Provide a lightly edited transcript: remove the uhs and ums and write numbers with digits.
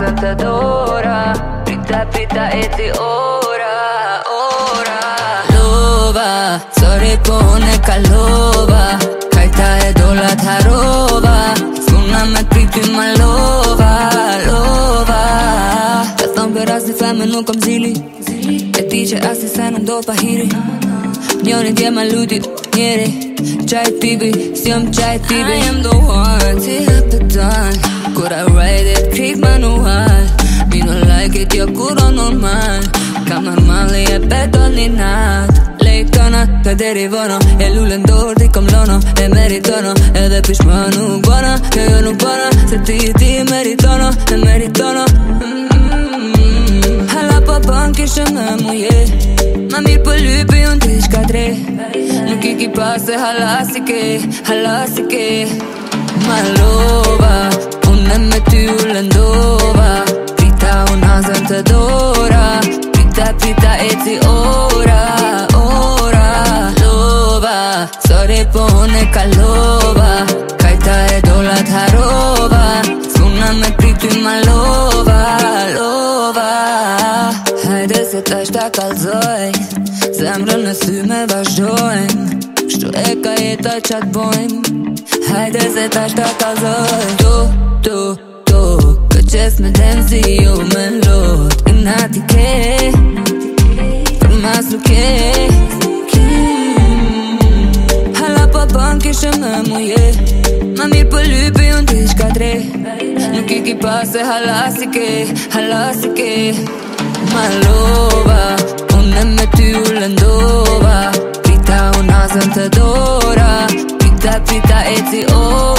të dora. Prita e ti ora. Lova, sorry po unë e kalova. Kajta e dola t'harova. S'puna me t'priti ma lova. Të thonë për asni femme nuk kom zili. E ti që asni se në ndo pa hiri. Njoni t'je ma lutit njeri. Qaj tipi, si jom qaj tipi. I am the one, ti hapë done. Kur I ride it, krik manual. Mi no like it, jo kuro normal. Kam normali e beton një nat. Lejt tona, ka deri vono. E lullën dorë, ti kom lono. E meritono, edhe pishma nuk bona. Jo nuk bona, se ti meritono. E meritono. Hala pa ban kishe me muje. Ma mirë për lypi unë ti shka tre. Nuk I ki pas se hala si ke. Ma lova, unë me ty u lëndova. Prita unë azën të dora. Prita e ti ora. Lova, sorry po unë e kalova. Kajta e dola t'harova. S'puna me prity ma lova. Hajde se tash ta kalzoj. Zemrën në sy me vazhdojmë. Kështu e ka jeta qa t'bojmë. Hajde se tash ta kalzoj. Tu Këqes me dem si ju me lot. Inati ke për mas nuk ke. Hala pa ban kishe me muje. Ma mirë për lypi unë ti shka tre. Nuk I ki pas se hala si ke. Ma lova, unë me ty u lëndova. Prita unë azën të dora. Prita e ti ora.